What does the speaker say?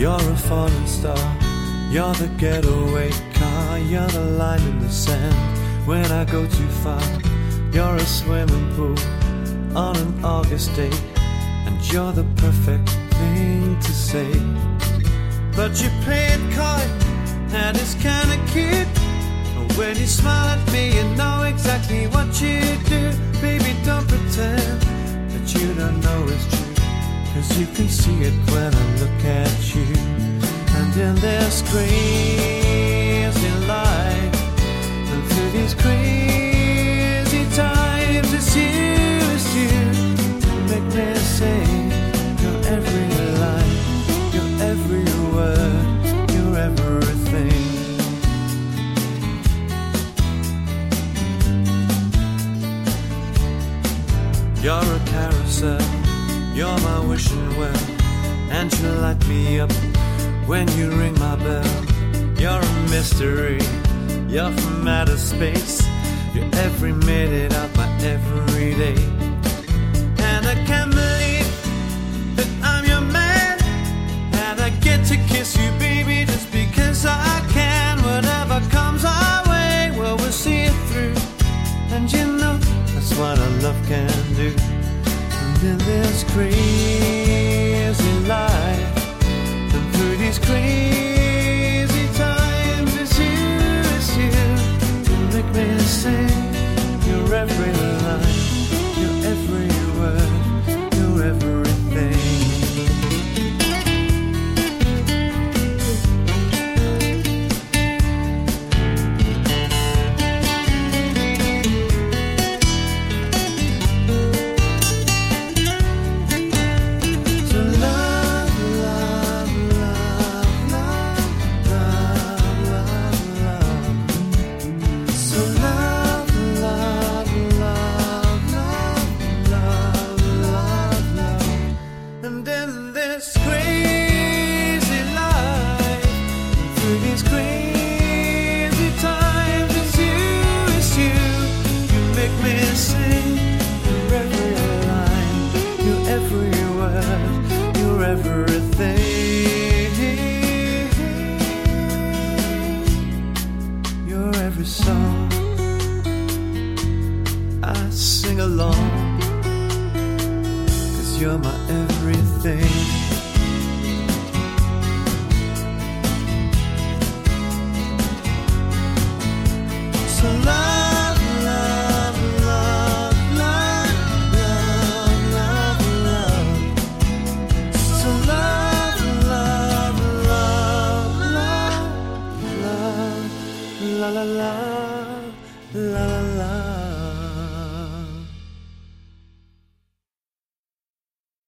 You're a falling star, you're the getaway car, you're the line in the sand when I go too far. You're a swimming pool on an August day, and you're the perfect thing to say. But you play it coy, and it's kinda cute. When you smile at me, you know exactly what you do. Baby, don't pretend that you don't know it's true, 'cause you can see it when I look at you. And in this crazy life, and through these crazy times, it's you make me say your every line, your every word, your everything. You're a carousel, you're my wishing well, and you light me up when you ring my bell. You're a mystery, you're from outer space, you're every minute of my everyday. And I can't believe that I'm your man, and I get to kiss you, baby, just because I can. Whatever comes our way, well, we'll see it through. And you know that's what our love can do. And in this crazy life, and through these crazy times, it's you to make me sing your every line, your every word, your everything. La la la, la la la.